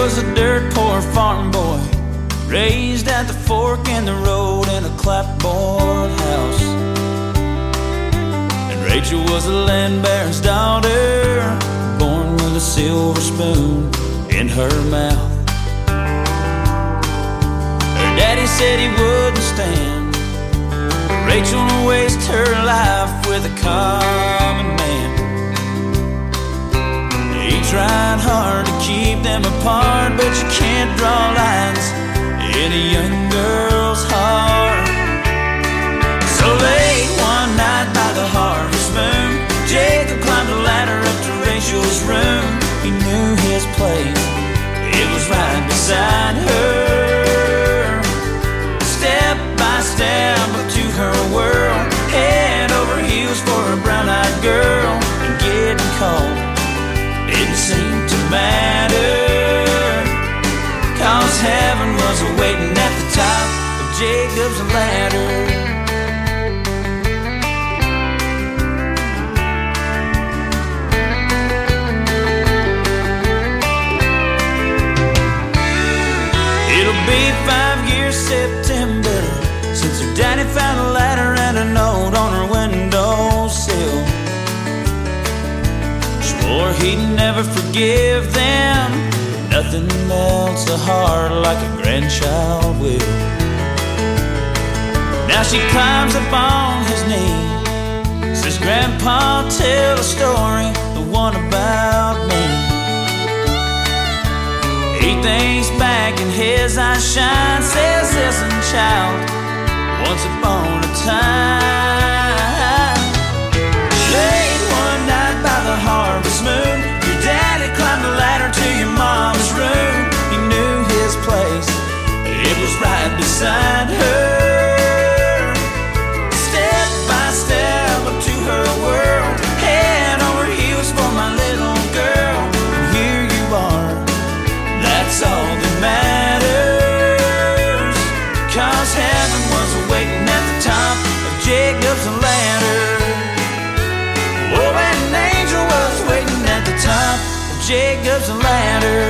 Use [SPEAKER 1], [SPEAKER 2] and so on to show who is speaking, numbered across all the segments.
[SPEAKER 1] was a dirt poor farm boy, raised at the fork in the road in a clapboard house. And Rachel was a land baron's daughter, born with a silver spoon in her mouth. Her daddy said he wouldn't stand Rachel to waste her life with a common man. He tried hard to keep them apart, but you can't draw lines in a young girl's heart. So late one night by the harvest moon, Jacob climbed a ladder up to Rachel's room. He knew his place, it was right beside her. Step by step up to her world, head over heels for a brown-eyed girl. And getting cold didn't seem to matter, 'cause heaven was waiting at the top of Jacob's ladder. It'll be 5 years September since her daddy found a ladder and a note on her windowsill. Swore he'd never forgive them. Nothing melts a heart like a grandchild will. Now she climbs up on his knee, says, "Grandpa, tell a story, the one about me." He thinks back and his eyes shine, says, "Listen, child, once upon a time, late one night by the harvest moon, your daddy climbed the ladder to your mama's room. He knew his place, it was right beside her. Step by step up to her world, head over heels for my little girl. And here you are, that's all that matters, 'cause heaven was waiting at the top of Jacob's ladder. Oh, and an angel was waiting at the top of Jacob's ladder.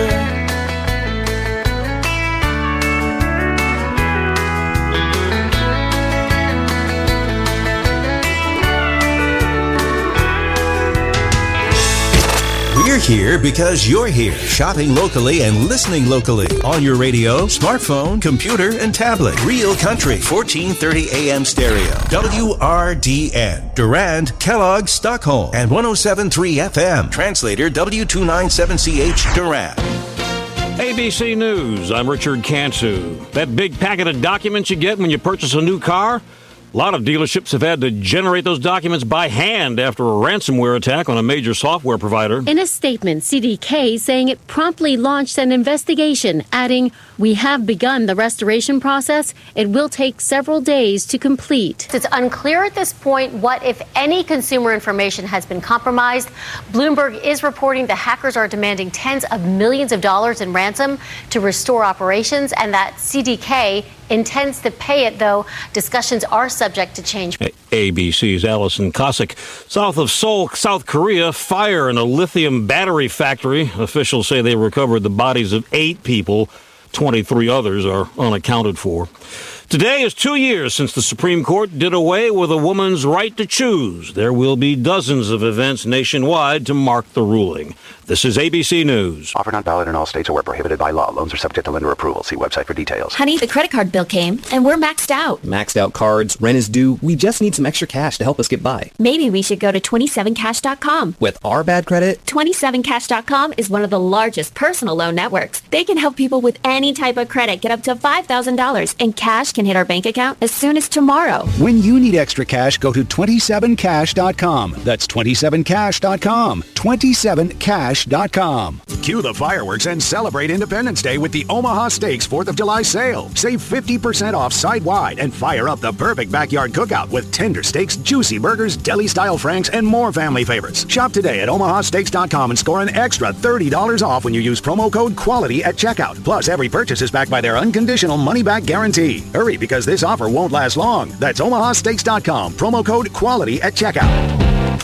[SPEAKER 2] We're here because you're here, shopping locally and listening locally on your radio, smartphone, computer, and tablet. Real Country, 1430 AM stereo. WRDN, Durand, Kellogg, Stockholm, and 107.3 FM. Translator W297CH, Durand.
[SPEAKER 3] ABC News, I'm Richard Cantu. That big packet of documents you get when you purchase a new car? A lot of dealerships have had to generate those documents by hand after a ransomware attack on a major software provider.
[SPEAKER 4] In a statement, CDK saying it promptly launched an investigation, adding, "We have begun the restoration process. It will take several days to complete."
[SPEAKER 5] It's unclear at this point what, if any, consumer information has been compromised. Bloomberg is reporting the hackers are demanding tens of millions of dollars in ransom to restore operations, and that CDK intends to pay it, though discussions are subject to change.
[SPEAKER 3] ABC's Allison Cossack. South of Seoul, South Korea, fire in a lithium battery factory. Officials say they recovered the bodies of 8 people. 23 others are unaccounted for. Today is 2 years since the Supreme Court did away with a woman's right to choose. There will be dozens of events nationwide to mark the ruling. This is ABC News.
[SPEAKER 6] Offer not valid in all states or where prohibited by law. Loans are subject to lender approval. See website for details.
[SPEAKER 7] Honey, the credit card bill came, and we're maxed out.
[SPEAKER 8] Maxed out cards, rent is due. We just need some extra cash to help us get by.
[SPEAKER 7] Maybe we should go to 27cash.com.
[SPEAKER 8] With our bad credit?
[SPEAKER 7] 27cash.com is one of the largest personal loan networks. They can help people with any type of credit get up to $5,000, and cash can hit our bank account as soon as tomorrow.
[SPEAKER 9] When you need extra cash, go to 27cash.com. That's 27cash.com. 27cash.com.
[SPEAKER 10] Cue the fireworks and celebrate Independence Day with the Omaha Steaks 4th of July sale. Save 50% off site-wide and fire up the perfect backyard cookout with tender steaks, juicy burgers, deli-style franks, and more family favorites. Shop today at omahasteaks.com and score an extra $30 off when you use promo code QUALITY at checkout. Plus, every purchase is backed by their unconditional money-back guarantee. Hurry, because this offer won't last long. That's omahasteaks.com. Promo code QUALITY at checkout.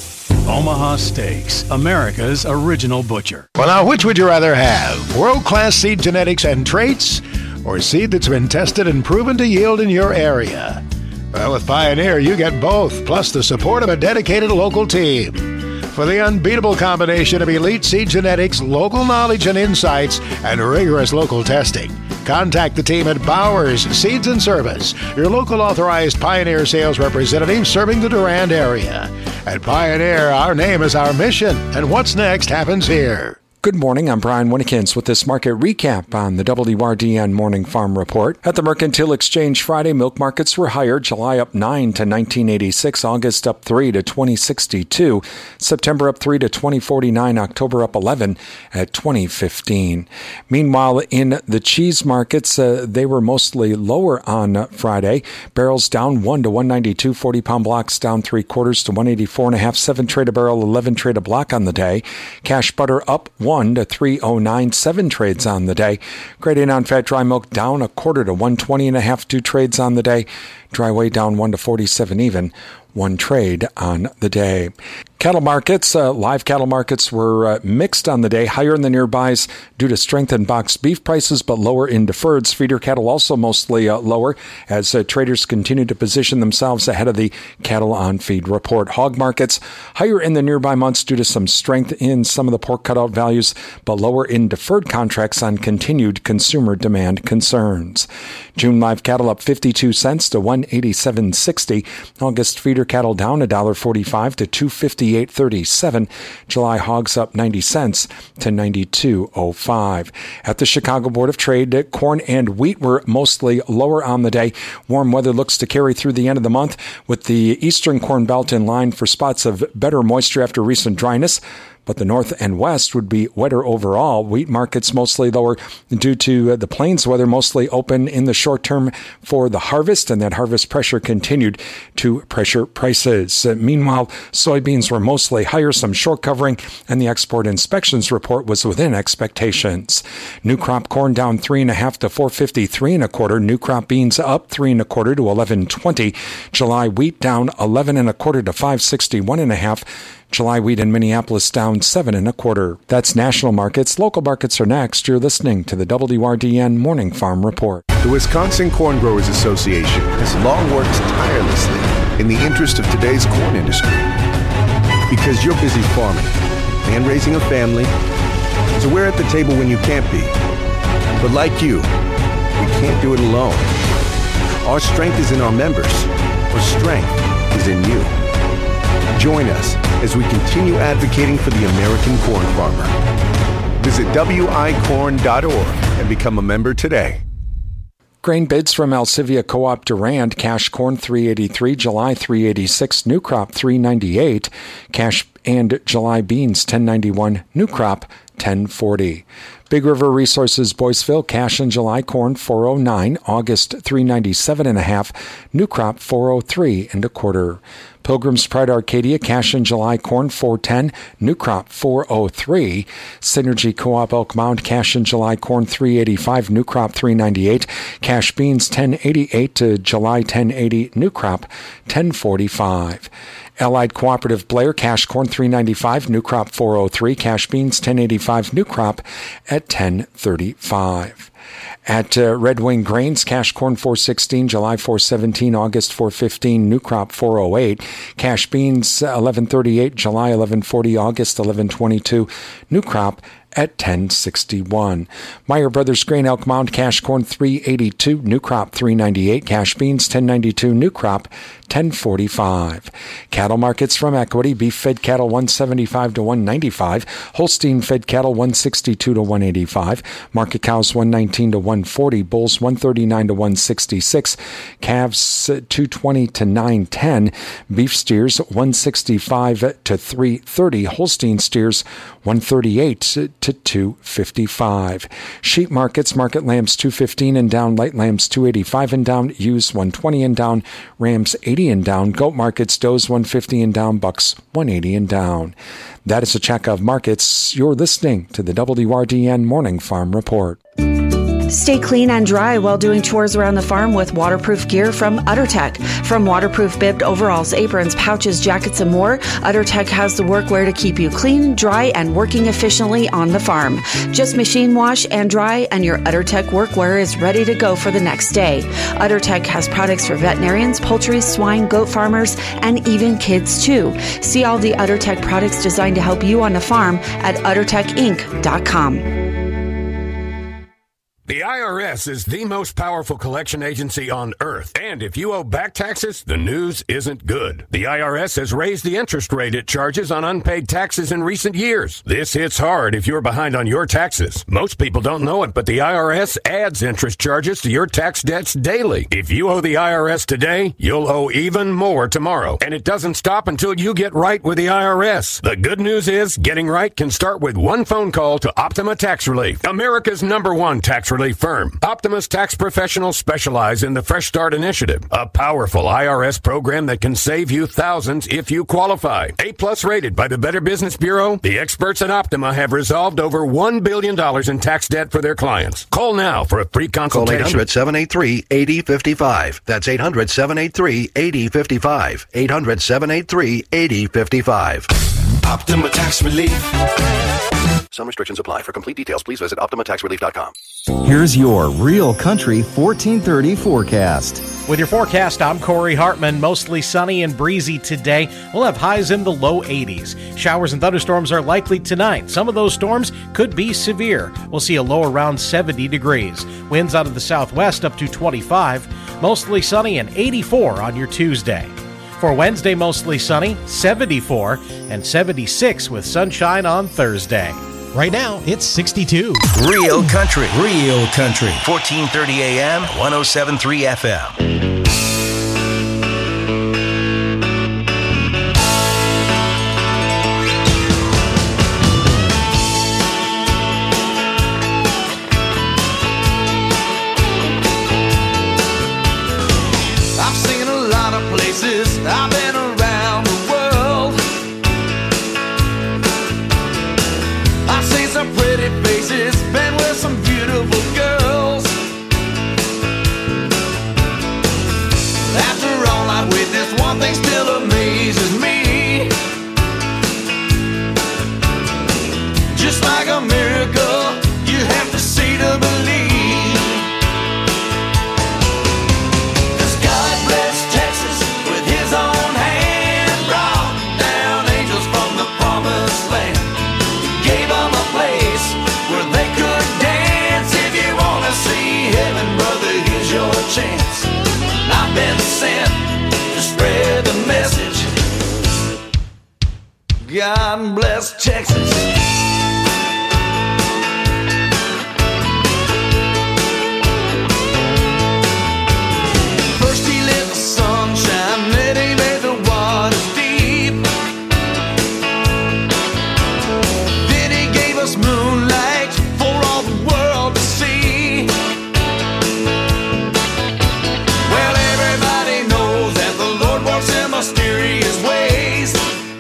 [SPEAKER 9] Omaha Steaks, America's original butcher. Well, now, which would you rather have? World-class seed genetics and traits, or seed that's been tested and proven to yield in your area? Well, with Pioneer, you get both, plus the support of a dedicated local team. For the unbeatable combination of elite seed genetics, local knowledge and insights, and rigorous local testing, contact the team at Bowers Seeds and Service, your local authorized Pioneer sales representative serving the Durand area. At Pioneer, our name is our mission, and what's next happens here.
[SPEAKER 11] Good morning, I'm Brian Winnikins with this market recap on the WRDN Morning Farm Report. At the Mercantile Exchange Friday, milk markets were higher. July up 9 to 1986, August up 3 to 2062, September up 3 to 2049, October up 11 at 2015. Meanwhile, in the cheese markets, they were mostly lower on Friday. Barrels down 1 to 192, 40-pound blocks down 3/4 to 184.5, 7 trade a barrel, 11 trade a block on the day. Cash butter up 1 to 309, 7 trades on the day. Grade A non-fat dry milk down 1/4 to 120.5, 2 trades on the day. Dry whey down 1 to 47 even, 1 trade on the day. Cattle markets, live cattle markets were mixed on the day, higher in the nearbys due to strength in boxed beef prices, but lower in deferreds. Feeder cattle also mostly lower as traders continue to position themselves ahead of the cattle on feed report. Hog markets higher in the nearby months due to some strength in some of the pork cutout values, but lower in deferred contracts on continued consumer demand concerns. June live cattle up 52 cents to 187.60. August feeder cattle down $1.45 to $258.37. July hogs up 90 cents to 92.05. At the Chicago Board of Trade, corn and wheat were mostly lower on the day. Warm weather looks to carry through the end of the month, with the eastern corn belt in line for spots of better moisture after recent dryness. But the north and west would be wetter overall. Wheat markets mostly lower due to the plains weather mostly open in the short term for the harvest, and that harvest pressure continued to pressure prices. Meanwhile, soybeans were mostly higher, some short covering, and the export inspections report was within expectations. New crop corn down 3.5 to 453 1/4. New crop beans up 3 1/4 to 11.20. July wheat down 11 1/4 to 561 1/2. July wheat in Minneapolis down 7 1/4. That's national markets. Local markets are next. You're listening to the WRDN Morning Farm Report.
[SPEAKER 12] The Wisconsin Corn Growers Association has long worked tirelessly in the interest of today's corn industry. Because you're busy farming and raising a family, so we're at the table when you can't be. But like you, we can't do it alone. Our strength is in our members. Our strength is in you. Join us as we continue advocating for the American corn farmer. Visit wicorn.org and become a member today.
[SPEAKER 11] Grain bids from Alcivia Co-op Durand. Cash corn $3.83, July $3.86, new crop $3.98. Cash and July beans $10.91, new crop $10.40. Big River Resources Boyceville, cash in July corn $4.09, August $3.97 1/2, new crop $4.03 1/4. Pilgrim's Pride Arcadia, cash in July corn $4.10, new crop $4.03. Synergy Co-op Elk Mound, cash in July corn $3.85, new crop $3.98. Cash beans $10.88 to July $10.80, new crop $10.45. Allied Cooperative Blair, cash corn $3.95, new crop $4.03, cash beans $10.85, new crop at $10.35. At Red Wing Grains, cash corn $4.16, July $4.17, August $4.15, new crop $4.08, cash beans $11.38, July $11.40, August $11.22, new crop at $10.61. Meyer Brothers Grain Elk Mound, cash corn $3.82, new crop $3.98, cash beans $10.92, new crop $10.45. Cattle markets from Equity: beef fed cattle $175 to $195, Holstein fed cattle $162 to $185, market cows $119 to $140, bulls $139 to $166, calves $220 to $910, beef steers $165 to $330, Holstein steers $138 to $255. Sheep markets: market lambs $215 and down, light lambs $285 and down, ewes $120 and down, rams $80 and down. Goat markets: does $150 and down, bucks $180 and down. That is a check of markets. You're listening to the WRDN Morning Farm Report.
[SPEAKER 13] Stay clean and dry while doing chores around the farm with waterproof gear from UtterTech. From waterproof bibbed overalls, aprons, pouches, jackets, and more, UtterTech has the workwear to keep you clean, dry, and working efficiently on the farm. Just machine wash and dry, and your UtterTech workwear is ready to go for the next day. UtterTech has products for veterinarians, poultry, swine, goat farmers, and even kids too. See all the UtterTech products designed to help you on the farm at UtterTechInc.com.
[SPEAKER 10] The IRS is the most powerful collection agency on earth. And if you owe back taxes, the news isn't good. The IRS has raised the interest rate it charges on unpaid taxes in recent years. This hits hard if you're behind on your taxes. Most people don't know it, but the IRS adds interest charges to your tax debts daily. If you owe the IRS today, you'll owe even more tomorrow. And it doesn't stop until you get right with the IRS. The good news is getting right can start with one phone call to Optima Tax Relief, America's #1 tax relief firm. Optima's tax professionals specialize in the Fresh Start Initiative, a powerful IRS program that can save you thousands if you qualify. A+ rated by the Better Business Bureau, the experts at Optima have resolved over $1 billion in tax debt for their clients. Call now for a free consultation.
[SPEAKER 6] Call 800-783-8055. That's 800-783-8055. 800-783-8055.
[SPEAKER 1] Optima Tax Relief.
[SPEAKER 6] Some restrictions apply. For complete details, please visit OptimaTaxRelief.com.
[SPEAKER 14] Here's your Real Country 1430 forecast.
[SPEAKER 15] With your forecast, I'm Corey Hartman. Mostly sunny and breezy today. We'll have highs in the low 80s. Showers and thunderstorms are likely tonight. Some of those storms could be severe. We'll see a low around 70 degrees. Winds out of the southwest up to 25. Mostly sunny and 84 on your Tuesday. For Wednesday, mostly sunny, 74, and 76 with sunshine on Thursday.
[SPEAKER 16] Right now, it's 62.
[SPEAKER 2] Real Country. 1430 AM, 107.3 FM.
[SPEAKER 1] I've been around the world. I've seen some pretty faces, been with some beautiful girls. After all I've witnessed, one thing still amazes me. Just like a miracle, you have to see to believe. Chance. I've been sent to spread the message. God bless Texas. First he lit the sunshine, then he made the waters deep. Then he gave us moonlight for all the world to see. Mysterious ways.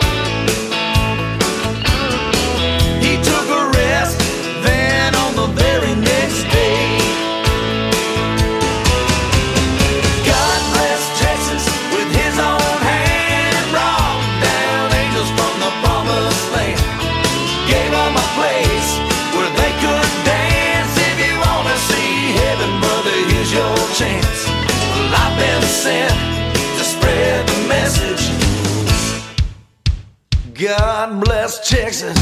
[SPEAKER 1] He took a rest, then on the very next day. God bless Texas with his own hand. Brought down angels from the promised land. Gave them a place where they could dance. If you want to see heaven, brother, here's your chance. Well, I've been sent to spread the message. God bless Texas.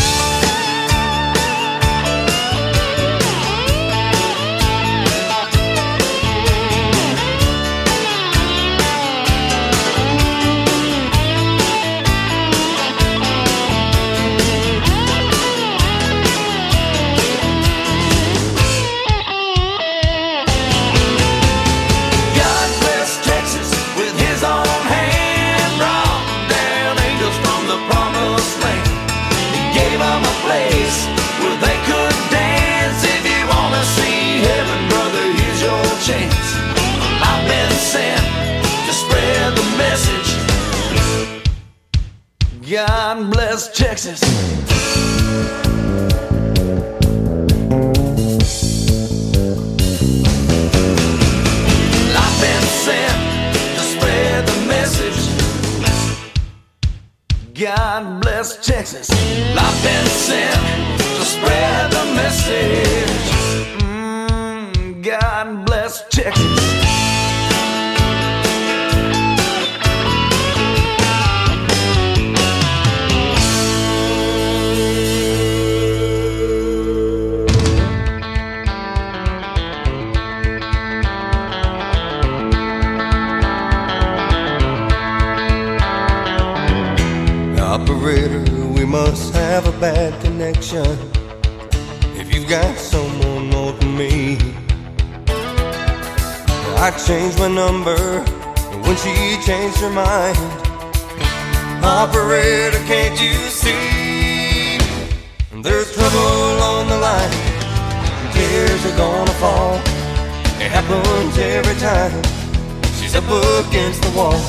[SPEAKER 1] I've been sent to spread the message. God bless Texas. bless Texas. I've been sent to spread the message. God bless Texas.
[SPEAKER 17] Operator, we must have a bad connection. If you've got someone more than me, I changed my number when she changed her mind. Operator, can't you see? There's trouble on the line. Tears are gonna fall. It happens every time. She's up against the wall.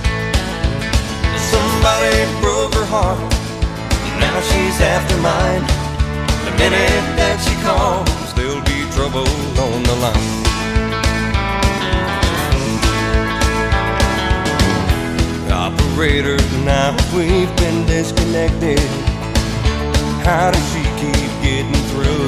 [SPEAKER 17] Somebody broke her heart. Now she's after mine. The minute that she calls, there'll be trouble on the line. Operator, now we've been disconnected. How does she keep getting through?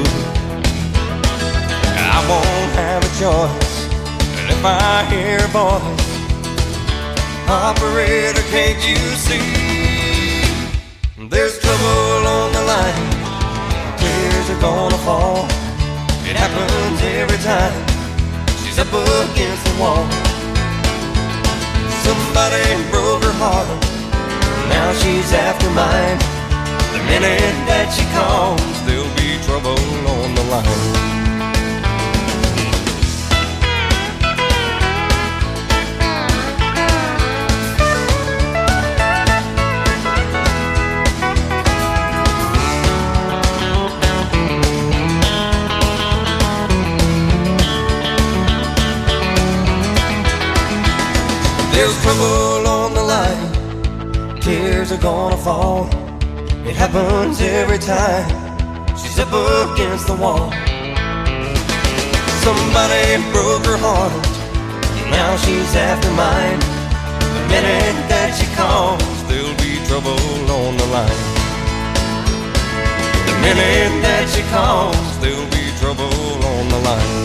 [SPEAKER 17] I won't have a choice. And if I hear a voice, operator, can't you see? There's trouble on the line. Tears are gonna fall. It happens every time. She's up against the wall. Somebody broke her heart. Now she's after mine. The minute that she calls, there'll be trouble on the line. There's trouble on the line. Tears are gonna fall. It happens every time. She's up against the wall. Somebody broke her heart. Now she's after mine. The minute that she calls, there'll be trouble on the line. The minute that she calls, there'll be trouble on the line.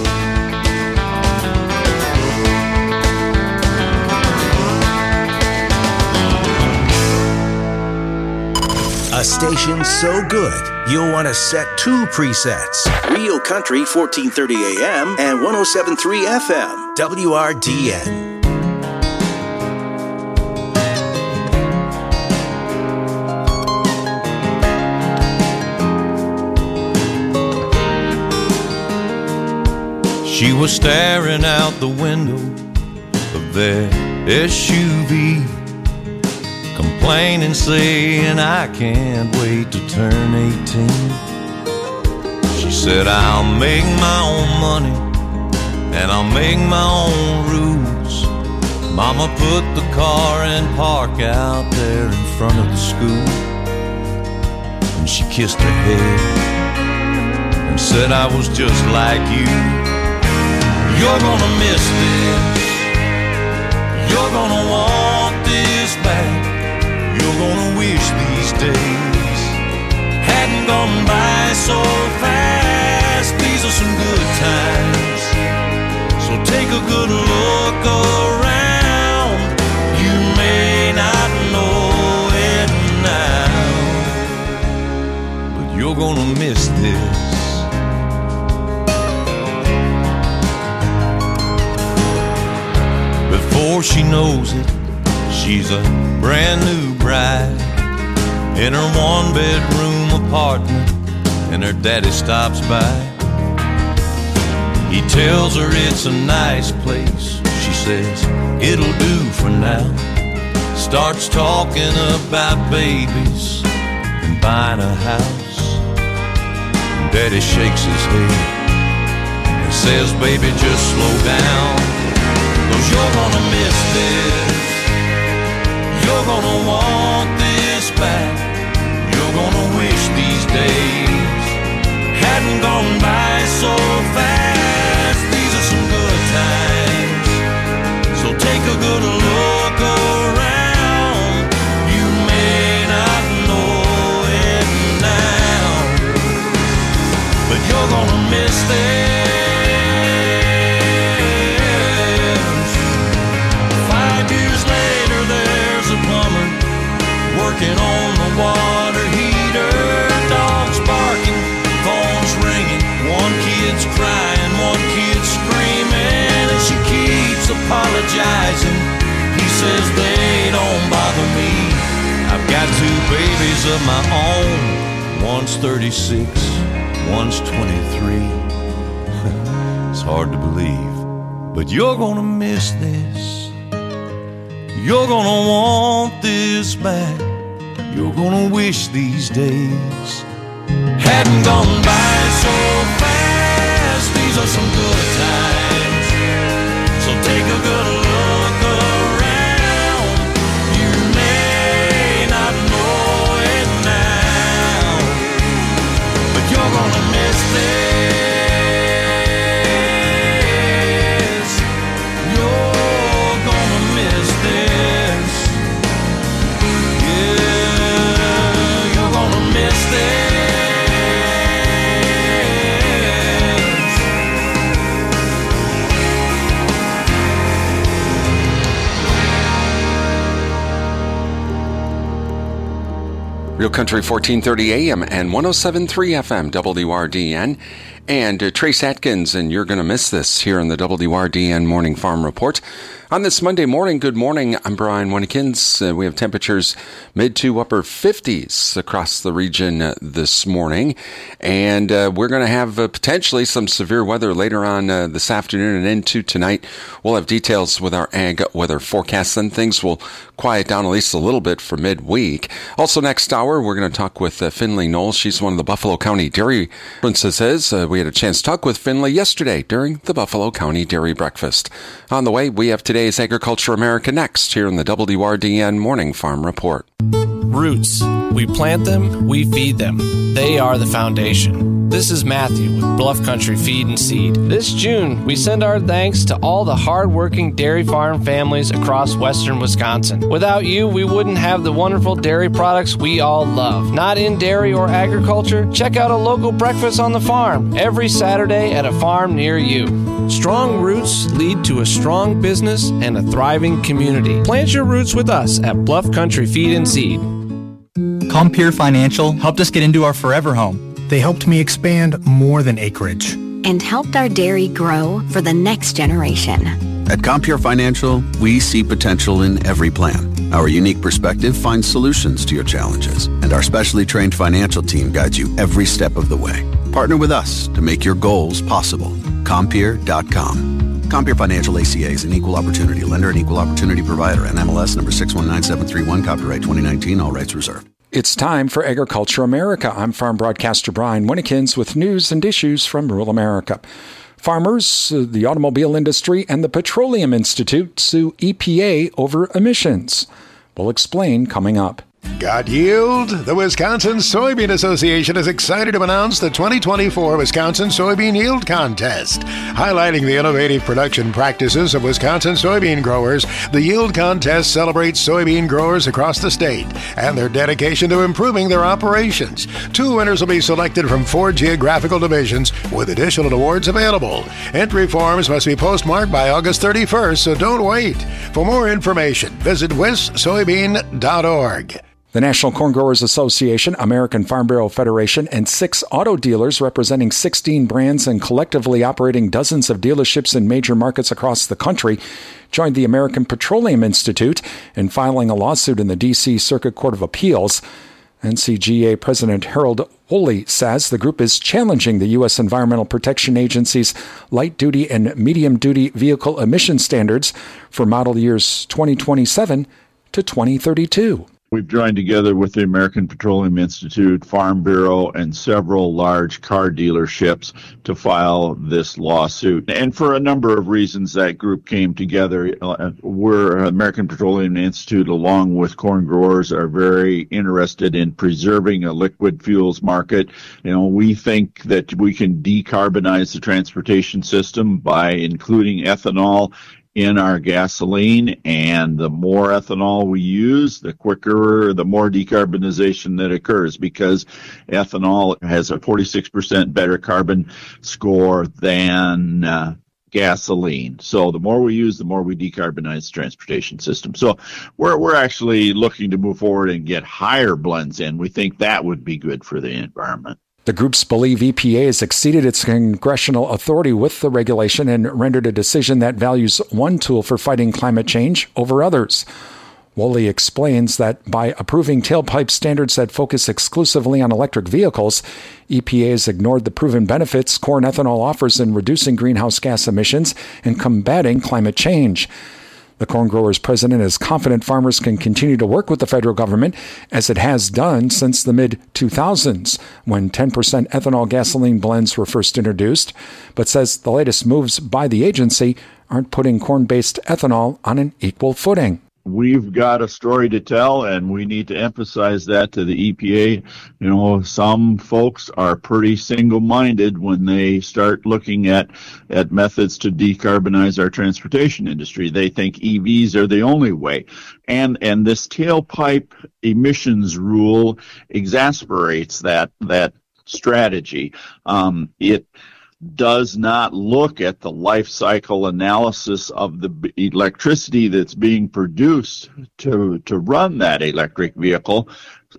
[SPEAKER 2] A station so good, you'll want to set two presets. Real Country 1430 AM and 107.3 FM, WRDN.
[SPEAKER 18] She was staring out the window of their SUV, complaining, saying, I can't wait to turn 18. She said, I'll make my own money and I'll make my own rules. Mama put the car in park out there in front of the school, and she kissed her head and said, I was just like you. You're gonna miss this. You're gonna want this back. You're gonna wish these days hadn't gone by so fast. These are some good times, so take a good look around. You may not know it now, but you're gonna miss this. Before she knows it, she's a brand new bride in her one-bedroom apartment, and her daddy stops by. He tells her it's a nice place. She says, it'll do for now. Starts talking about babies and buying a house. Daddy shakes his head and says, baby, just slow down, 'cause you're gonna miss this. You're gonna want this back. You're gonna wish these days hadn't gone by so fast. These are some good times, so take a good look around. You may not know working on the water heater. Dogs barking, phones ringing. One kid's crying, one kid's screaming, and she keeps apologizing. He says they don't bother me. I've got 2 babies of my own. One's 36, one's 23. It's hard to believe, but you're gonna miss this. You're gonna want this back. You're gonna wish these days hadn't gone by so fast. These are some good times, so take a good look around. You may not know it now, but you're gonna miss this. You're gonna miss this. Yeah, you're gonna miss this.
[SPEAKER 11] Real Country 1430 AM and 107.3 FM WRDN. And Trace Atkins, and you're going to miss this here on the WRDN Morning Farm Report. On this Monday morning, good morning, I'm Brian Winnekins. We have temperatures mid to upper 50s across the region this morning. And we're going to have potentially some severe weather later on this afternoon and into tonight. We'll have details with our ag weather forecast, and things will quiet down at least a little bit for midweek. Also next hour, we're going to talk with Finley Knowles. She's one of the Buffalo County Dairy Princesses. We had a chance to talk with Finley yesterday during the Buffalo County Dairy Breakfast. On the way, we have today's Agriculture America next here in the WRDN Morning Farm Report.
[SPEAKER 19] Roots. We plant them, we feed them. They are the foundation. This is Matthew with Bluff Country Feed and Seed. This June, we send our thanks to all the hard-working dairy farm families across western Wisconsin. Without you, we wouldn't have the wonderful dairy products we all love. Not in dairy or agriculture? Check out a local breakfast on the farm every Saturday at a farm near you. Strong roots lead to a strong business and a thriving community. Plant your roots with us at Bluff Country Feed and Seed.
[SPEAKER 20] Compeer Financial helped us get into our forever home. They helped me expand more than acreage.
[SPEAKER 21] And helped our dairy grow for the next generation.
[SPEAKER 22] At Compeer Financial, we see potential in every plan. Our unique perspective finds solutions to your challenges, and our specially trained financial team guides you every step of the way. Partner with us to make your goals possible. Compeer.com. Compeer Financial ACA is an equal opportunity lender and equal opportunity provider. NMLS number 619731, copyright 2019, all rights reserved.
[SPEAKER 11] It's time for Agriculture America. I'm farm broadcaster Brian Winnekins with news and issues from rural America. Farmers, the automobile industry, and the Petroleum Institute sue EPA over emissions. We'll explain coming up.
[SPEAKER 9] Got yield? The Wisconsin Soybean Association is excited to announce the 2024 Wisconsin Soybean Yield Contest. Highlighting the innovative production practices of Wisconsin soybean growers, the Yield Contest celebrates soybean growers across the state and their dedication to improving their operations. 2 winners will be selected from 4 geographical divisions with additional awards available. Entry forms must be postmarked by August 31st, so don't wait. For more information, visit wissoybean.org.
[SPEAKER 11] The National Corn Growers Association, American Farm Bureau Federation, and 6 auto dealers representing 16 brands and collectively operating dozens of dealerships in major markets across the country joined the American Petroleum Institute in filing a lawsuit in the D.C. Circuit Court of Appeals. NCGA President Harold Wholey says the group is challenging the U.S. Environmental Protection Agency's light-duty and medium-duty vehicle emission standards for model years 2027 to 2032.
[SPEAKER 23] We've joined together with the American Petroleum Institute, Farm Bureau, and several large car dealerships to file this lawsuit. And for a number of reasons, that group came together. We're American Petroleum Institute, along with corn growers, are very interested in preserving a liquid fuels market. You know, we think that we can decarbonize the transportation system by including ethanol in our gasoline, and the more ethanol we use, the quicker, the more decarbonization that occurs, because ethanol has a 46% better carbon score than gasoline. So the more we use, the more we decarbonize the transportation system. So we're actually looking to move forward and get higher blends in. We think that would be good for the environment.
[SPEAKER 11] The groups believe EPA has exceeded its congressional authority with the regulation and rendered a decision that values one tool for fighting climate change over others. Woolley explains that by approving tailpipe standards that focus exclusively on electric vehicles, EPA has ignored the proven benefits corn ethanol offers in reducing greenhouse gas emissions and combating climate change. The corn growers president is confident farmers can continue to work with the federal government, as it has done since the mid-2000s, when 10% ethanol gasoline blends were first introduced, but says the latest moves by the agency aren't putting corn-based ethanol on an equal footing.
[SPEAKER 23] We've got a story to tell, and we need to emphasize that to the EPA. You know, some folks are pretty single-minded when they start looking at methods to decarbonize our transportation industry. They think EVs are the only way. And this tailpipe emissions rule exasperates that strategy. It does not look at the life cycle analysis of the electricity that's being produced to run that electric vehicle.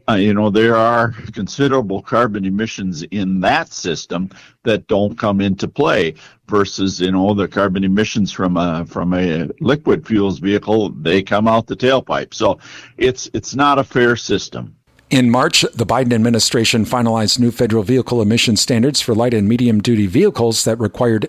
[SPEAKER 23] There are considerable carbon emissions in that system that don't come into play versus, the carbon emissions from a liquid fuels vehicle, they come out the tailpipe. So it's not a fair system.
[SPEAKER 11] In March, the Biden administration finalized new federal vehicle emission standards for light and medium-duty vehicles that required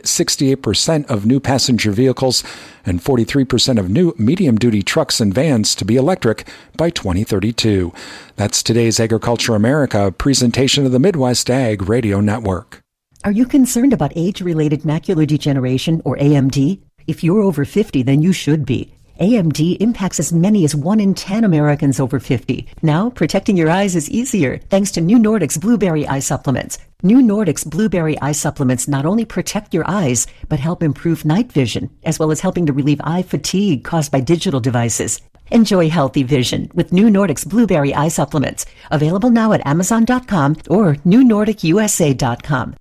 [SPEAKER 11] 68% of new passenger vehicles and 43% of new medium-duty trucks and vans to be electric by 2032. That's today's Agriculture America presentation of the Midwest Ag Radio Network.
[SPEAKER 3] Are you concerned about age-related macular degeneration, or AMD? If you're over 50, then you should be. AMD impacts as many as 1 in 10 Americans over 50. Now, protecting your eyes is easier thanks to New Nordic's Blueberry Eye Supplements. New Nordic's Blueberry Eye Supplements not only protect your eyes, but help improve night vision, as well as helping to relieve eye fatigue caused by digital devices. Enjoy healthy vision with New Nordic's Blueberry Eye Supplements. Available now at Amazon.com or NewNordicUSA.com.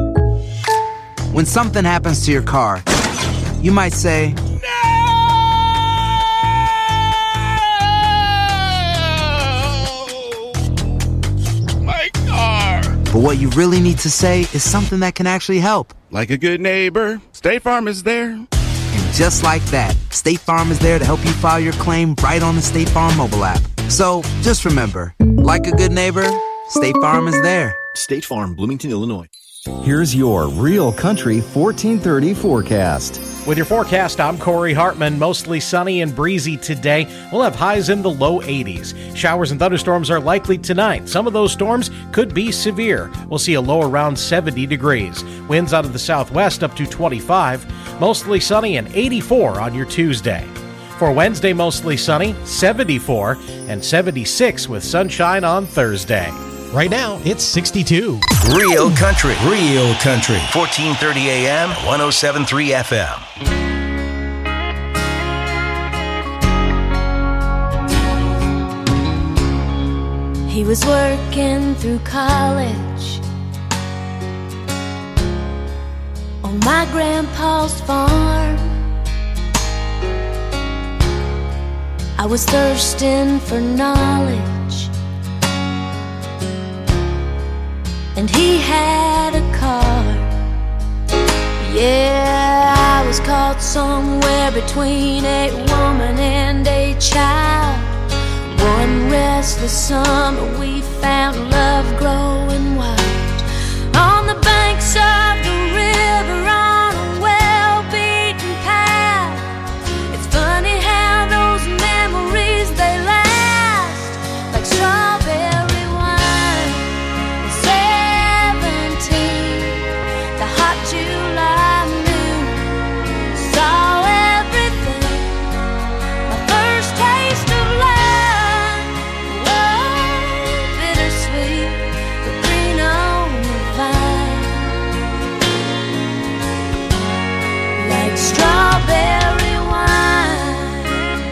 [SPEAKER 4] When something happens to your car, you might say, but what you really need to say is something that can actually help.
[SPEAKER 5] Like a good neighbor, State Farm is there.
[SPEAKER 4] And just like that, State Farm is there to help you file your claim right on the State Farm mobile app. So just remember, like a good neighbor, State Farm is there.
[SPEAKER 24] State Farm, Bloomington, Illinois.
[SPEAKER 14] Here's your Real Country 1430 forecast.
[SPEAKER 15] With your forecast, I'm Corey Hartman. Mostly sunny and breezy today. We'll have highs in the low 80s. Showers and thunderstorms are likely tonight. Some of those storms could be severe. We'll see a low around 70 degrees. Winds out of the southwest up to 25. Mostly sunny and 84 on your Tuesday. For Wednesday, mostly sunny, 74 and 76 with sunshine on Thursday.
[SPEAKER 16] Right now, it's 62.
[SPEAKER 2] Real Country. 1430 AM, 107.3 FM.
[SPEAKER 25] He was working through college on my grandpa's farm. I was thirsting for knowledge, and he had a car. Yeah, I was caught somewhere between a woman and a child. One restless summer we found love growing wild on the banks of the river on a well-beaten path. It's funny how those memories, they last like strawberry wine. 17, the hot July noon, saw everything. My first taste of love, bittersweet, but green on the vine, like strawberry wine.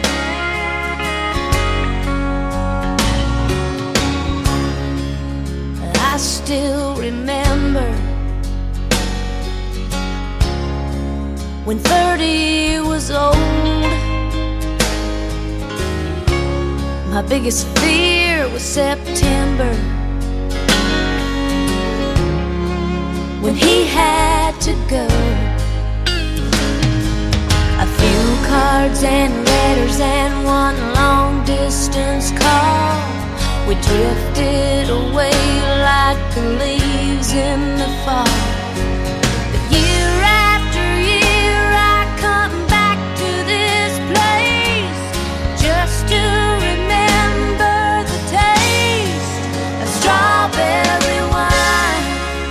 [SPEAKER 25] I still remember when 30 was old. My biggest fear was September, when he had to go. A few cards and letters and one long distance call. We drifted away like the leaves in the fall. But year after year I come back to this place just to remember the taste of strawberry wine.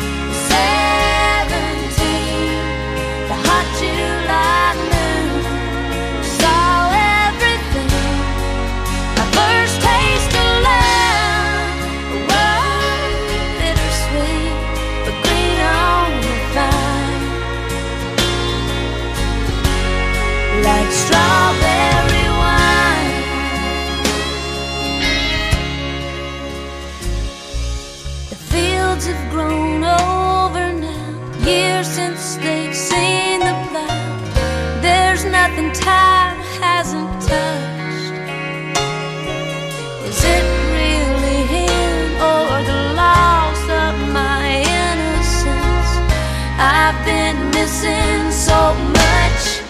[SPEAKER 25] 17, the hot July moon saw everything. My first taste of love was bittersweet, but green on the vine, like strawberry wine. The fields have grown over now, years since they've seen the plow. There's nothing time hasn't touched. Is it really him or the loss of my innocence? I've been missing so much.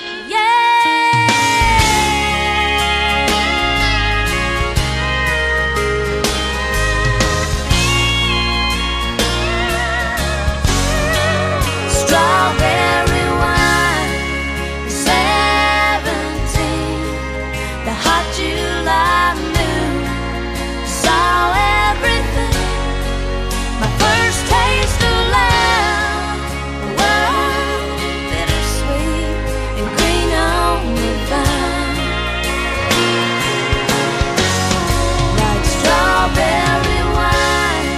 [SPEAKER 25] Strawberry wine, 17, the hot July moon saw everything. My first taste of love was bittersweet and green on the vine, like strawberry wine,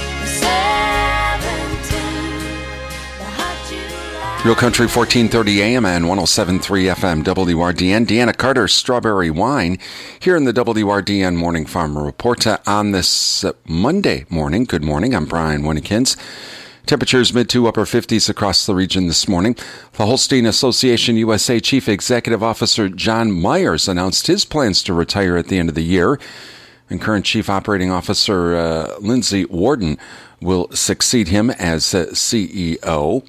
[SPEAKER 25] 17, the hot July.
[SPEAKER 11] Real Country 1430 AM and 107.3 FM WRDN. Deanna Carter, Strawberry Wine, here in the WRDN Morning Farm Report on this Monday morning. Good morning. I'm Brian Winnekins. Temperatures mid to upper 50s across the region this morning. The Holstein Association USA Chief Executive Officer John Myers announced his plans to retire at the end of the year. And current Chief Operating Officer Lindsay Worden will succeed him as CEO.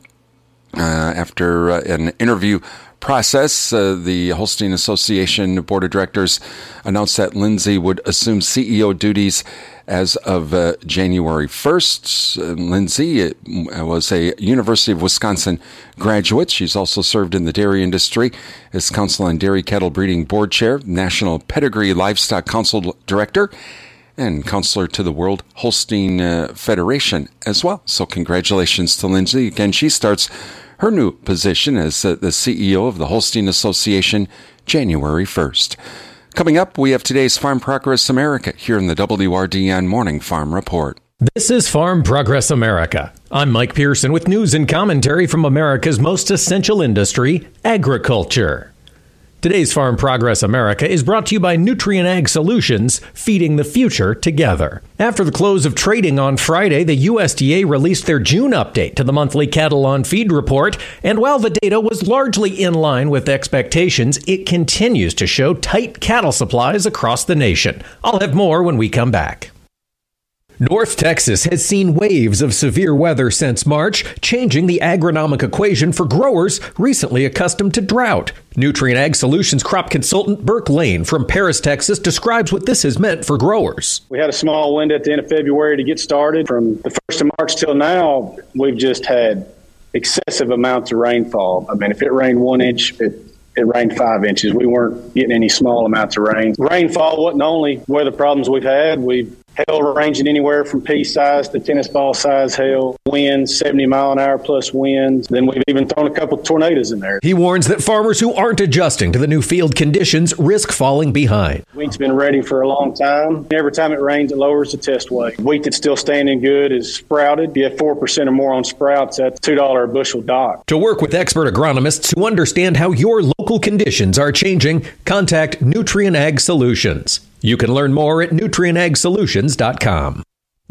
[SPEAKER 11] After an interview process, the Holstein Association Board of Directors announced that Lindsay would assume CEO duties as of January 1st. Lindsay was a University of Wisconsin graduate. She's also served in the dairy industry as Council on Dairy Cattle Breeding Board Chair, National Pedigree Livestock Council Director, and counselor to the World Holstein Federation as well. So congratulations to Lindsay. Again, she starts her new position as the CEO of the Holstein Association January 1st. Coming up, we have today's Farm Progress America here in the WRDN Morning Farm Report.
[SPEAKER 7] This is Farm Progress America. I'm Mike Pearson with news and commentary from America's most essential industry, agriculture. Today's Farm Progress America is brought to you by Nutrien Ag Solutions, feeding the future together. After the close of trading on Friday, the USDA released their June update to the monthly cattle on feed report, and while the data was largely in line with expectations, it continues to show tight cattle supplies across the nation. I'll have more when we come back. North Texas has seen waves of severe weather since March, changing the agronomic equation for growers recently accustomed to drought. Nutrien Ag Solutions crop consultant Burke Lane from Paris, Texas, describes what this has meant for growers.
[SPEAKER 8] We had a small window at the end of February to get started. From the 1st of March till now, we've just had excessive amounts of rainfall. I mean, if it rained 1 inch, it rained 5 inches. We weren't getting any small amounts of rain. Rainfall wasn't the only weather problems we've had. We've hail ranging anywhere from pea size to tennis ball size hail, winds 70 mile an hour plus winds. Then we've even thrown a couple tornadoes in there.
[SPEAKER 7] He warns that farmers who aren't adjusting to the new field conditions risk falling behind.
[SPEAKER 8] Wheat's been ready for a long time. Every time it rains, it lowers the test weight. Wheat that's still standing good is sprouted. You have 4% or more on sprouts at $2 a bushel dock.
[SPEAKER 7] To work with expert agronomists who understand how your local conditions are changing, contact Nutrien Ag Solutions. You can learn more at nutrienagsolutions.com.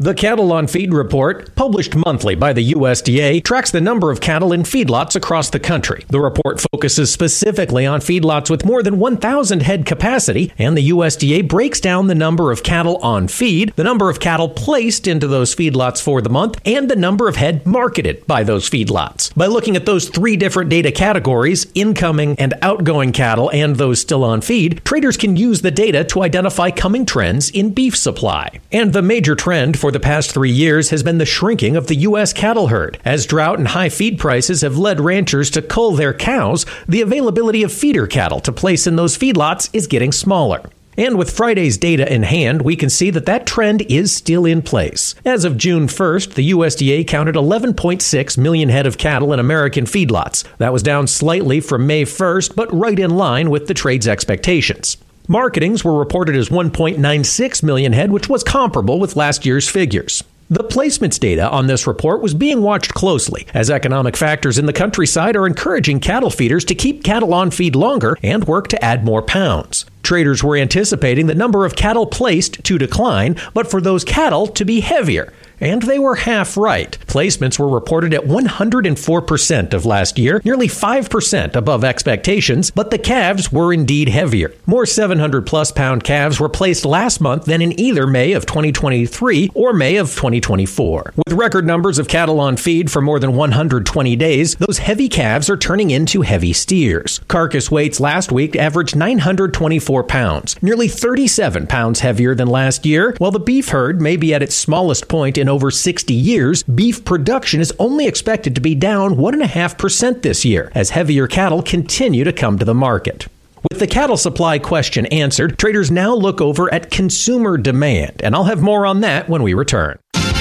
[SPEAKER 7] The Cattle on Feed report, published monthly by the USDA, tracks the number of cattle in feedlots across the country. The report focuses specifically on feedlots with more than 1,000 head capacity, and the USDA breaks down the number of cattle on feed, the number of cattle placed into those feedlots for the month, and the number of head marketed by those feedlots. By looking at those three different data categories, incoming and outgoing cattle and those still on feed, traders can use the data to identify coming trends in beef supply. And the major trend for the past 3 years has been the shrinking of the U.S. cattle herd. As drought and high feed prices have led ranchers to cull their cows, the availability of feeder cattle to place in those feedlots is getting smaller. And with Friday's data in hand, we can see that trend is still in place. As of June 1st, the USDA counted 11.6 million head of cattle in American feedlots. That was down slightly from May 1st, but right in line with the trade's expectations. Marketings were reported as 1.96 million head, which was comparable with last year's figures. The placements data on this report was being watched closely, as economic factors in the countryside are encouraging cattle feeders to keep cattle on feed longer and work to add more pounds. Traders were anticipating the number of cattle placed to decline, but for those cattle to be heavier. And they were half right. Placements were reported at 104% of last year, nearly 5% above expectations, but the calves were indeed heavier. More 700-plus pound calves were placed last month than in either May of 2023 or May of 2024. With record numbers of cattle on feed for more than 120 days, those heavy calves are turning into heavy steers. Carcass weights last week averaged 924 pounds, nearly 37 pounds heavier than last year. While the beef herd may be at its smallest point in over 60 years, beef production is only expected to be down 1.5% this year, as heavier cattle continue to come to the market. With the cattle supply question answered, traders now look over at consumer demand, and I'll have more on that when we return.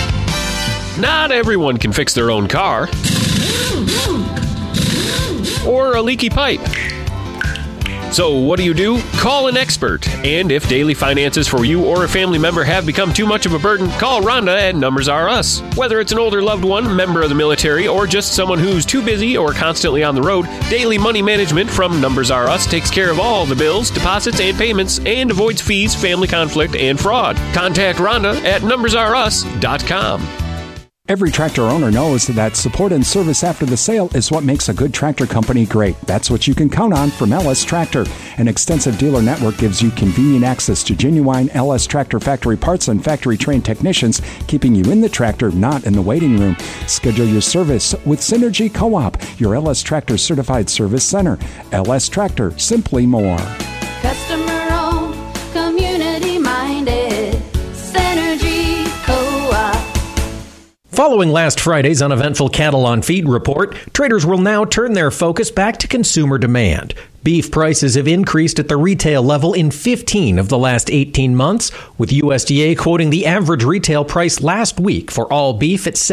[SPEAKER 1] Not everyone can fix their own car or a leaky pipe. So what do? Call an expert. And if daily finances for you or a family member have become too much of a burden, call Rhonda at Numbers Are Us. Whether it's an older loved one, member of the military, or just someone who's too busy or constantly on the road, Daily Money Management from Numbers Are Us takes care of all the bills, deposits, and payments, and avoids fees, family conflict, and fraud. Contact Rhonda at numbersarus.com.
[SPEAKER 11] Every tractor owner knows that support and service after the sale is what makes a good tractor company great. That's what you can count on from LS Tractor. An extensive dealer network gives you convenient access to genuine LS Tractor factory parts and factory-trained technicians, keeping you in the tractor, not in the waiting room. Schedule your service with Synergy Co-op, your LS Tractor certified service center. LS Tractor, simply more.
[SPEAKER 25] Customer-owned, community-minded, Synergy Co-op.
[SPEAKER 7] Following last Friday's uneventful cattle on feed report, traders will now turn their focus back to consumer demand. Beef prices have increased at the retail level in 15 of the last 18 months, with USDA quoting the average retail price last week for all beef at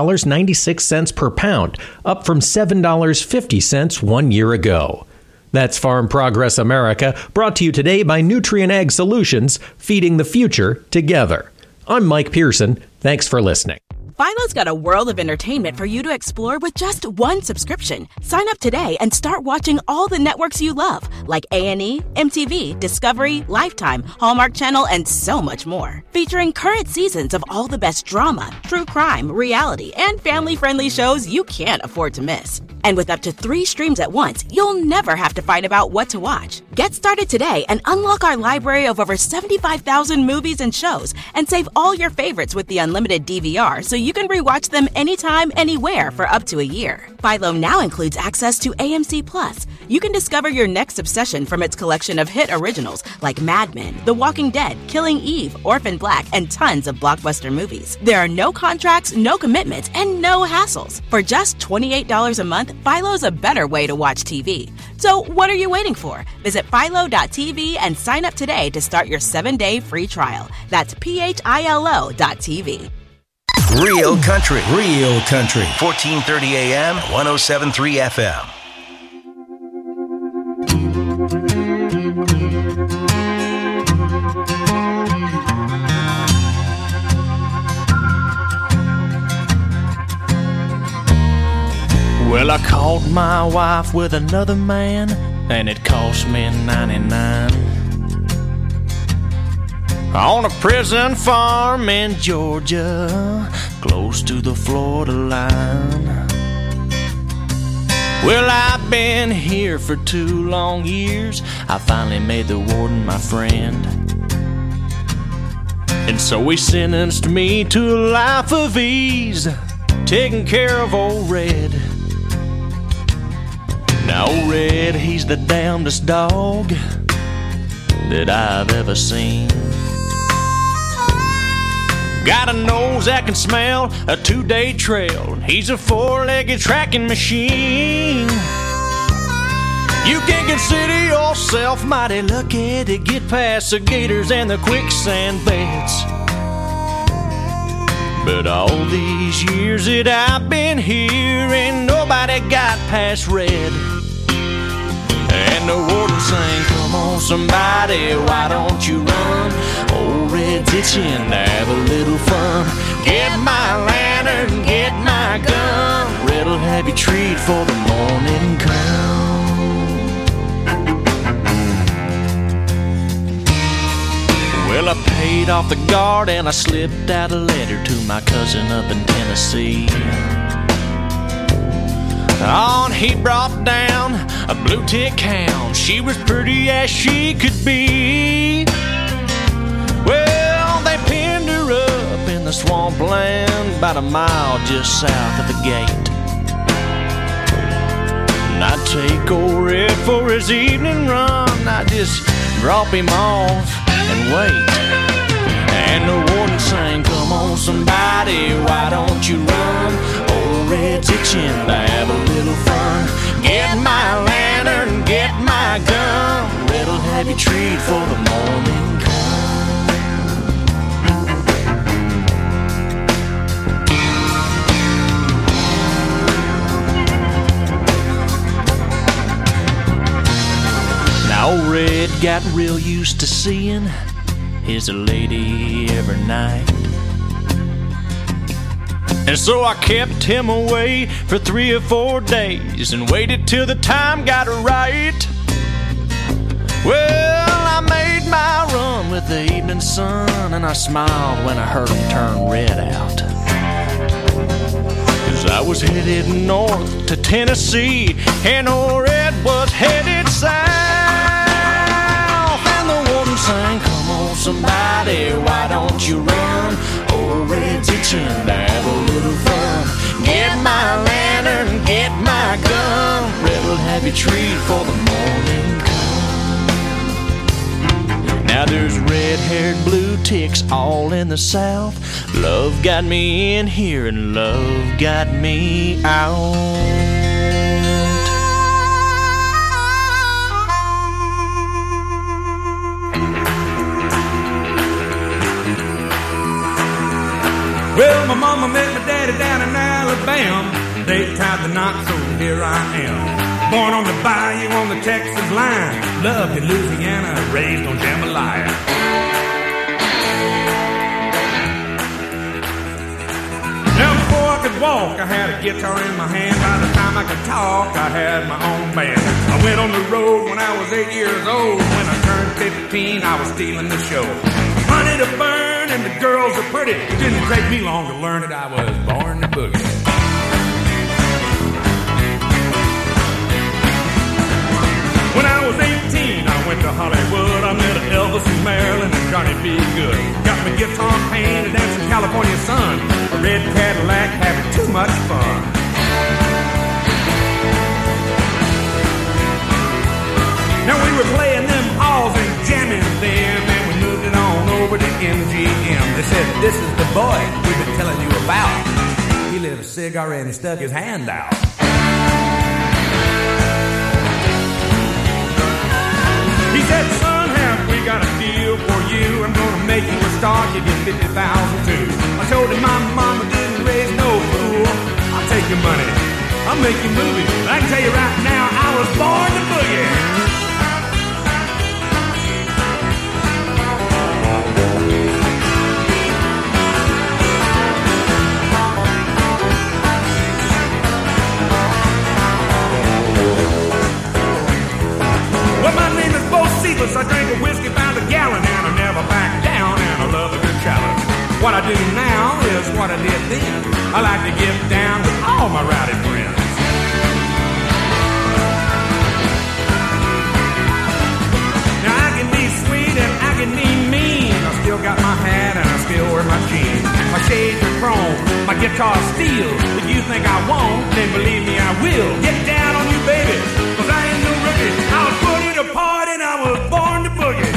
[SPEAKER 7] $7.96 per pound, up from $7.50 1 year ago. That's Farm Progress America, brought to you today by Nutrien Ag Solutions, feeding the future together. I'm Mike Pearson. Thanks for listening.
[SPEAKER 6] Philo's got a world of entertainment for you to explore with just one subscription. Sign up today and start watching all the networks you love, like A&E, MTV, Discovery, Lifetime, Hallmark Channel, and so much more. Featuring current seasons of all the best drama, true crime, reality, and family-friendly shows you can't afford to miss. And with up to 3 streams at once, you'll never have to fight about what to watch. Get started today and unlock our library of over 75,000 movies and shows, and save all your favorites with the unlimited DVR so you can rewatch them anytime, anywhere for up to a year. Philo now includes access to AMC Plus. You can discover your next obsession from its collection of hit originals like Mad Men, The Walking Dead, Killing Eve, Orphan Black, and tons of blockbuster movies. There are no contracts, no commitments, and no hassles. For just $28 a month, Philo's a better way to watch TV. So what are you waiting for? Visit philo.tv and sign up today to start your 7-day free trial. That's philo.tv.
[SPEAKER 2] Real country, 1430 AM, 107.3 FM.
[SPEAKER 10] Well, I caught my wife with another man, and it cost me $99. on a prison farm in Georgia, close to the Florida line. Well, I've been here for 2 long years. I finally made the warden my friend, and so he sentenced me to a life of ease, taking care of old Red. Now old Red, he's the damnedest dog that I've ever seen. Got a nose that can smell a 2-day trail. He's a 4-legged tracking machine. You can consider yourself mighty lucky to get past the gators and the quicksand beds. But all these years that I've been here, ain't nobody got past Red. And the warden sang, come on somebody, why don't you run? Old Red's itching to have a little fun. Get my lantern, get my gun. Red'll have you treat for the morning come. Well, I paid off the guard and I slipped out a letter to my cousin up in Tennessee. On he brought down a blue tick hound. She was pretty as she could be. Well, they pinned her up in the swampland about a mile just south of the gate. And I'd take old Red for his evening run. I'd just drop him off and wait. And the warden sang, come on somebody, why don't you run? Old Red's itching to have a little fun. Get my lantern, get my gun. Red'll have you treat for the morning come. Now old Red got real used to seeing his lady every night, and so I kept him away for 3 or 4 days and waited till the time got right. Well, I made my run with the evening sun, and I smiled when I heard him turn Red out. 'Cause I was headed north to Tennessee, and old Red was headed south. And the warden sang, come on somebody, why don't you run? Old Red's itching to have a little fun. Get my lantern, get my gun. Red'll have you treat for the morning come. Now there's red-haired blue ticks all in the south. Love got me in here and love got me out.
[SPEAKER 12] Well, my mama met my daddy down in Alabama. They tied the knot, so here I am. Born on the bayou on the Texas line. Loved in Louisiana, raised on jambalaya. Now before I could walk, I had a guitar in my hand. By the time I could talk, I had my own band. I went on the road when I was 8 years old. When I turned 15, I was stealing the show. Money to burn and the girls are pretty. It didn't take me long to learn that I was born to boogie. When I was 18, I went to Hollywood. I met Elvis and Marilyn and Johnny B. Good. Got my guitar painted, dancing in California sun. A red Cadillac, having too much fun. Now we were playing them halls and jamming them, and we moved it on over to MGM. They said, this is the boy we've been telling you about. He lit a cigar and he stuck his hand out. He said, son, have we got a deal for you? I'm gonna make you a star, give you 50,000 too. I told him my mama didn't raise no fool. I'll take your money, I'll make you movies. But I can tell you right now, I was born to boogie. Well, my name is Bo Cephas. I drank a whiskey by the gallon and I never backed down. And down with all my rowdy friends. Now I can be sweet and I can be mean. I still got my hat and I still wear my jeans. My shades are chrome, my guitar's steel. If you think I won't, then believe me I will. Get down on you, baby, 'cause I ain't no rookie. I was put it apart and I was born to boogie.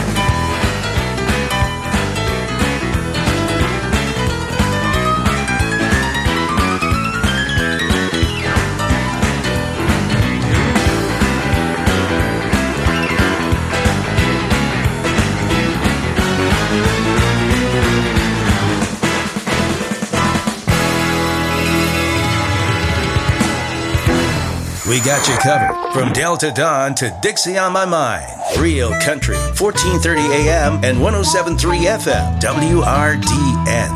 [SPEAKER 2] We got you covered. From Delta Dawn to Dixie on My Mind. Real Country, 1430 AM and 107.3 FM, WRDN.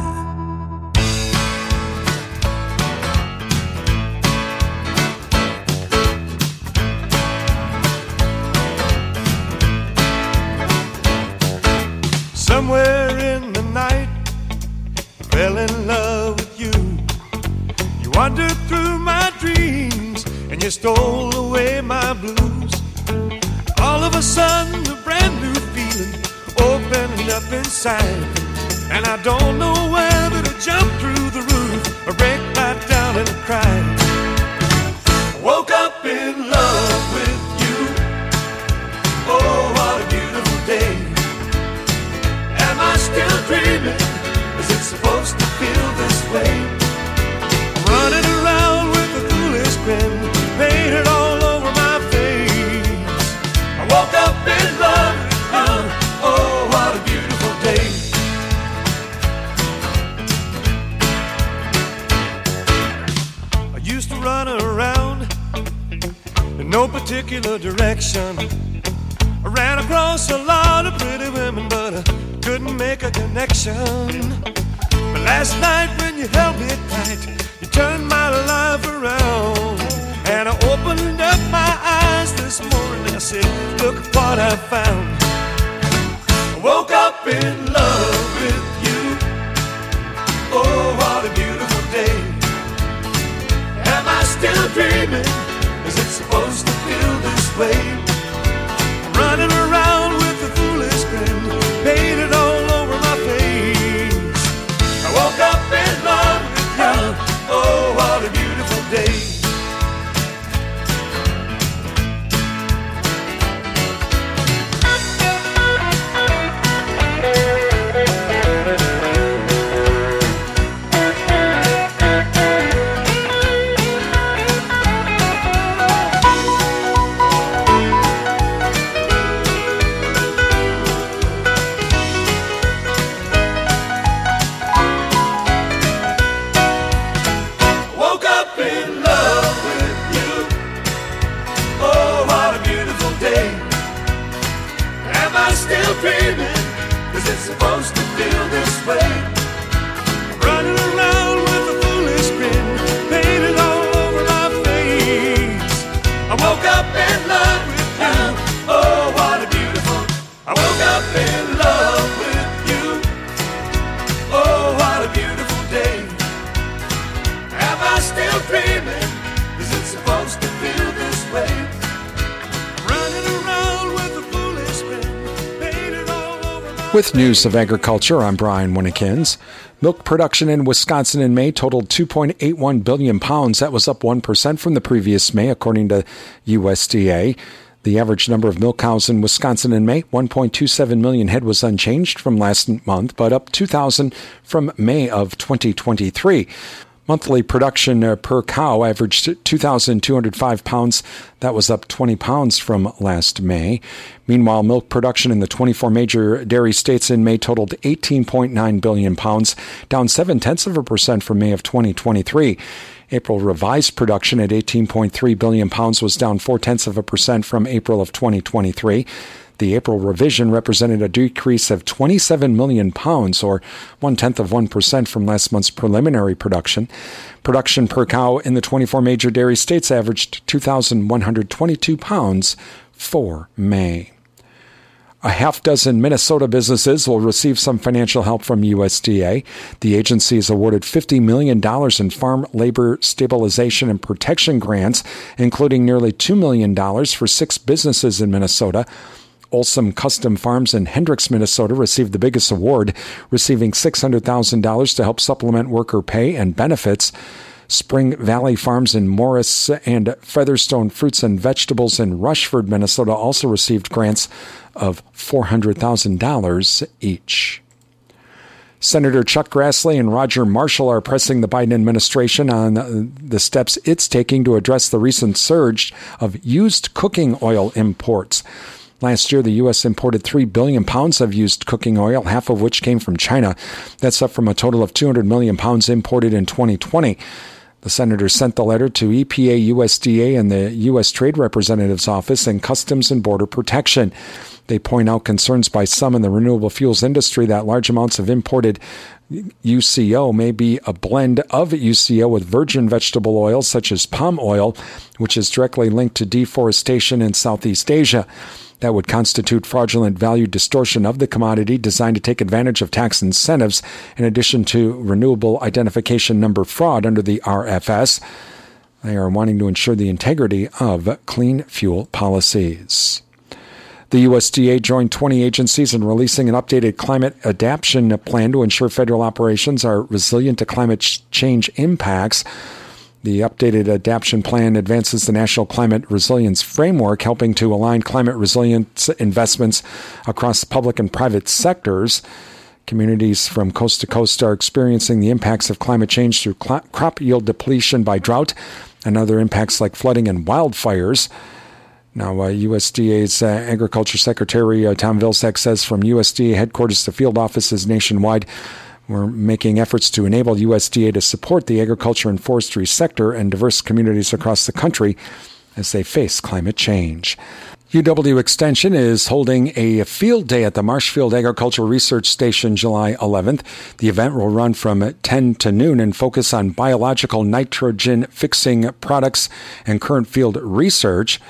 [SPEAKER 13] Somewhere in the night, I fell in love with you. You wandered through my dreams and you stole away my blues. All of a sudden, a brand new feeling opened up inside. And I don't know whether to jump through the roof or break right down and cry. I woke up in love with you. Oh, what a beautiful day. Am I still dreaming? Is it supposed to feel this way? I'm running around with a foolish grin painted all over my face. I woke up in love with you. Oh, what a beautiful day. I used to run around in no particular direction. I ran across a lot of pretty women, but I couldn't make a connection. But last night when you held me tight, you turned my life around. And I opened up my eyes this morning and I said, look what I found. I woke up in love with you. Oh, what a beautiful day. Am I still dreaming? Is it supposed to feel this way? Running around with a foolish grin painted all over my face. I woke up in love with you. Oh, what a beautiful day. Dreaming, is it supposed to feel this way? Running around with a foolish grin painted all over my face. I woke up in love with you. Oh, what a beautiful. I woke up in love with you. Oh, what a beautiful day. Am I still dreaming? Is it supposed to feel this way? Running around with a foolish grin.
[SPEAKER 11] With news of agriculture, I'm Brian Winnekins. Milk production in Wisconsin in May totaled 2.81 billion pounds. That was up 1% from the previous May, according to USDA. The average number of milk cows in Wisconsin in May, 1.27 million head, was unchanged from last month, but up 2,000 from May of 2023. Monthly production per cow averaged 2,205 pounds. That was up 20 pounds from last May. Meanwhile, milk production in the 24 major dairy states in May totaled 18.9 billion pounds, down 0.7% from May of 2023. April revised production at 18.3 billion pounds was down 0.4% from April of 2023. The April revision represented a decrease of 27 million pounds, or 0.1% from last month's preliminary production. Production per cow in the 24 major dairy states averaged 2,122 pounds for May. A half dozen Minnesota businesses will receive some financial help from USDA. The agency is awarded $50 million in farm labor stabilization and protection grants, including nearly $2 million for 6 businesses in Minnesota. Olsom Custom Farms in Hendricks, Minnesota received the biggest award, receiving $600,000 to help supplement worker pay and benefits. Spring Valley Farms in Morris and Featherstone Fruits and Vegetables in Rushford, Minnesota also received grants of $400,000 each. Senator Chuck Grassley and Roger Marshall are pressing the Biden administration on the steps it's taking to address the recent surge of used cooking oil imports. Last year, the U.S. imported 3 billion pounds of used cooking oil, half of which came from China. That's up from a total of 200 million pounds imported in 2020. The senators sent the letter to EPA, USDA, and the U.S. Trade Representative's Office and Customs and Border Protection. They point out concerns by some in the renewable fuels industry that large amounts of imported UCO may be a blend of UCO with virgin vegetable oils such as palm oil, which is directly linked to deforestation in Southeast Asia. That would constitute fraudulent value distortion of the commodity designed to take advantage of tax incentives, in addition to renewable identification number fraud under the RFS. They are wanting to ensure the integrity of clean fuel policies. The USDA joined 20 agencies in releasing an updated climate adaptation plan to ensure federal operations are resilient to climate change impacts. The updated adaptation plan advances the National Climate Resilience Framework, helping to align climate resilience investments across public and private sectors. Communities from coast to coast are experiencing the impacts of climate change through crop yield depletion by drought and other impacts like flooding and wildfires. Now, USDA's Agriculture Secretary Tom Vilsack says from USDA headquarters to field offices nationwide, we're making efforts to enable USDA to support the agriculture and forestry sector and diverse communities across the country as they face climate change. UW Extension is holding a field day at the Marshfield Agricultural Research Station July 11th. The event will run from 10 to noon and focus on biological nitrogen fixing products and current field research.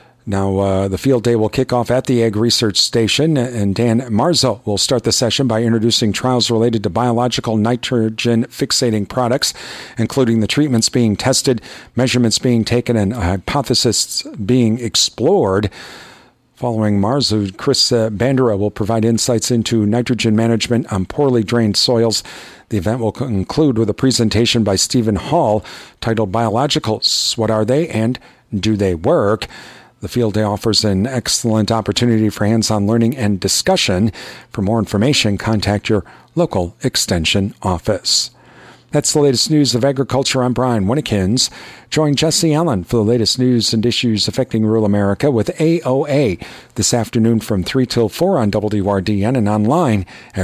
[SPEAKER 11] Now, the field day will kick off at the Ag Research Station, and Dan Marzo will start the session by introducing trials related to biological nitrogen fixating products, including the treatments being tested, measurements being taken, and hypotheses being explored. Following Marzo, Chris Bandera will provide insights into nitrogen management on poorly drained soils. The event will conclude with a presentation by Stephen Hall titled Biologicals, What Are They and Do They Work? The field day offers an excellent opportunity for hands-on learning and discussion. For more information, contact your local Extension office. That's the latest news of agriculture. I'm Brian Winnekins. Join Jesse Allen for the latest news and issues affecting rural America with AOA this afternoon from 3 till 4 on WRDN and online at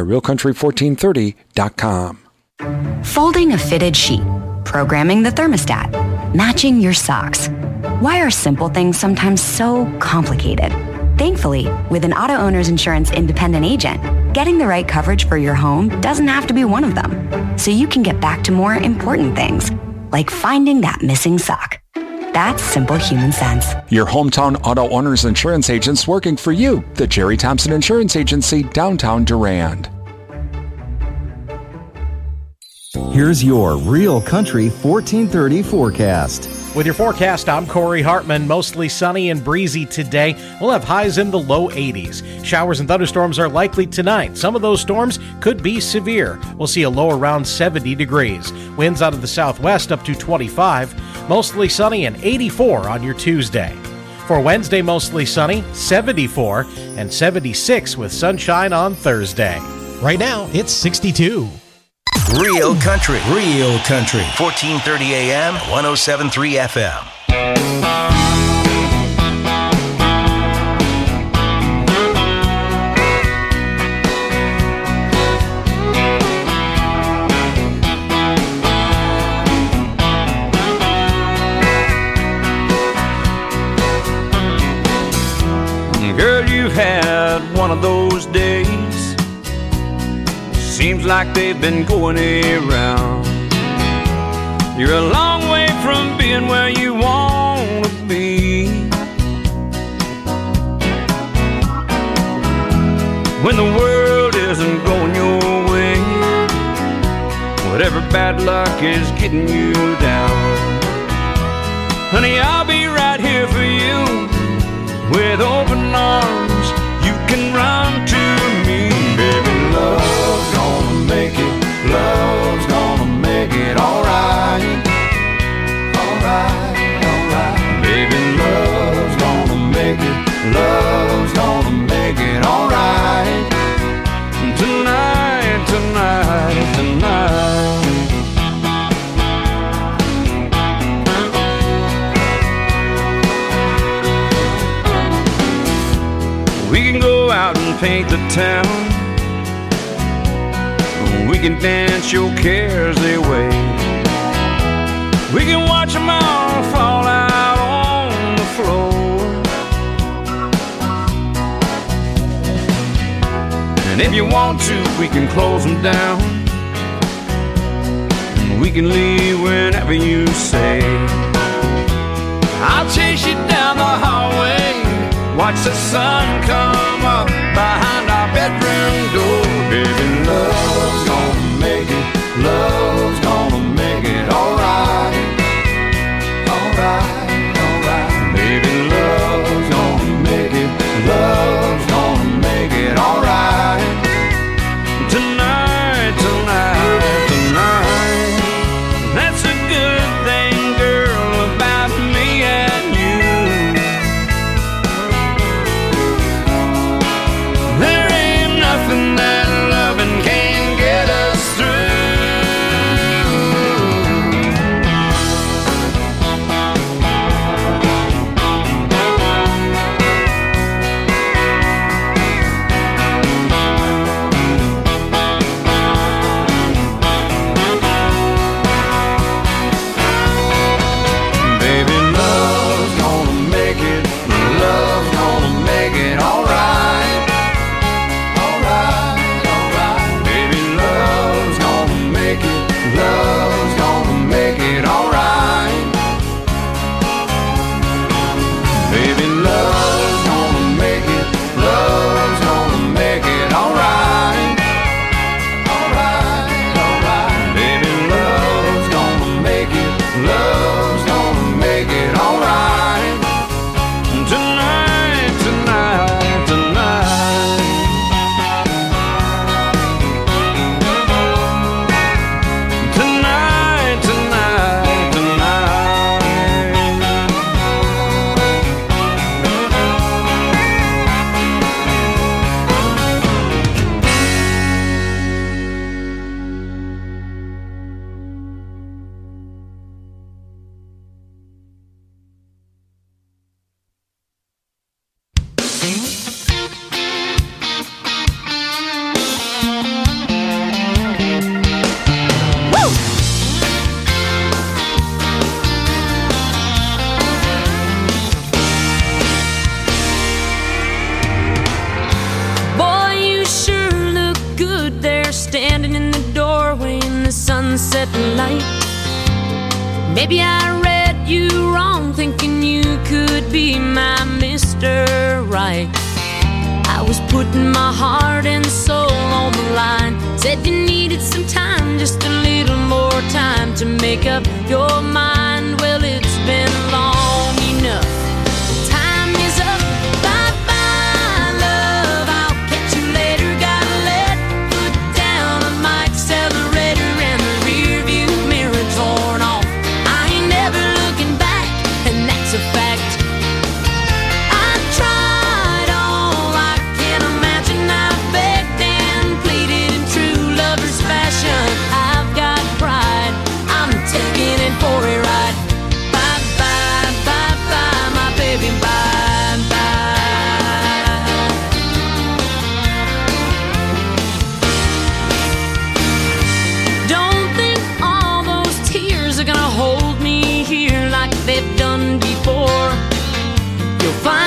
[SPEAKER 11] realcountry1430.com.
[SPEAKER 17] Folding a fitted sheet, programming the thermostat, matching your socks. Why are simple things sometimes so complicated? Thankfully, with an auto owner's insurance independent agent, getting the right coverage for your home doesn't have to be one of them. So you can get back to more important things, like finding that missing sock. That's simple human sense.
[SPEAKER 11] Your hometown auto owner's insurance agents working for you. The Jerry Thompson Insurance Agency, downtown Durand.
[SPEAKER 14] Here's your Real Country 1430 forecast.
[SPEAKER 15] With your forecast, I'm Corey Hartman. Mostly sunny and breezy today. We'll have highs in the low 80s. Showers and thunderstorms are likely tonight. Some of those storms could be severe. We'll see a low around 70 degrees. Winds out of the southwest up to 25. Mostly sunny and 84 on your Tuesday. For Wednesday, mostly sunny, 74 and 76 with sunshine on Thursday.
[SPEAKER 16] Right now, it's 62.
[SPEAKER 2] Real Country. 1430 AM, 107.3 FM.
[SPEAKER 10] Girl, you've had one of those days. Seems like they've been going around. You're a long way from being where you want to be. when the world isn't going your way, whatever bad luck is getting you down. Honey, I'll be right here for you with open arms. You can run to me. Baby, love's gonna make it. Love's gonna make it alright. Alright, alright. Baby, love's gonna make it. Love's gonna make it alright. Tonight, tonight, tonight. We can go out and paint the town. We can dance your cares away. We can watch them all fall out on the floor. And if you want to, we can close them down. And we can leave whenever you say. I'll chase you down the hallway, watch the sun come up behind our bedroom door. Baby, love's gonna make it. Love's gonna make it alright. Alright, alright. Baby, love's gonna make it. Love's gonna make it alright. Tonight, tonight, tonight. That's a good thing, girl, about me and you. There ain't nothing that loving can get us through. Baby, love's gonna make it. Love's gonna make it alright. Alright, alright. Baby, love's gonna make it. Love's gonna make it alright. Baby, love's gonna make it. Love's gonna make it alright. Alright, alright. Baby, love's gonna make it. Love's gonna make it alright. Tonight, tonight, tonight. Tonight, tonight, tonight.
[SPEAKER 25] Boy, you sure look good there, standing in the doorway in the sunset light. Maybe I read you wrong, thinking you could be my Mr. Right. I was putting my heart and soul on the line. Said you needed some time, just a little more time to make up your mind. Well, it's been long enough. Time is up. Bye-bye, love. I'll catch you later. Gotta let foot down on my accelerator, and the rear view mirror torn off. I ain't never looking back, and that's a fact. I tried all I can imagine. I begged and pleaded in true lover's fashion. I've got pride. I'm taking it for a ride. Bye bye, bye bye, my baby, bye bye. Don't think all those tears are gonna hold me here like they've done before. You'll find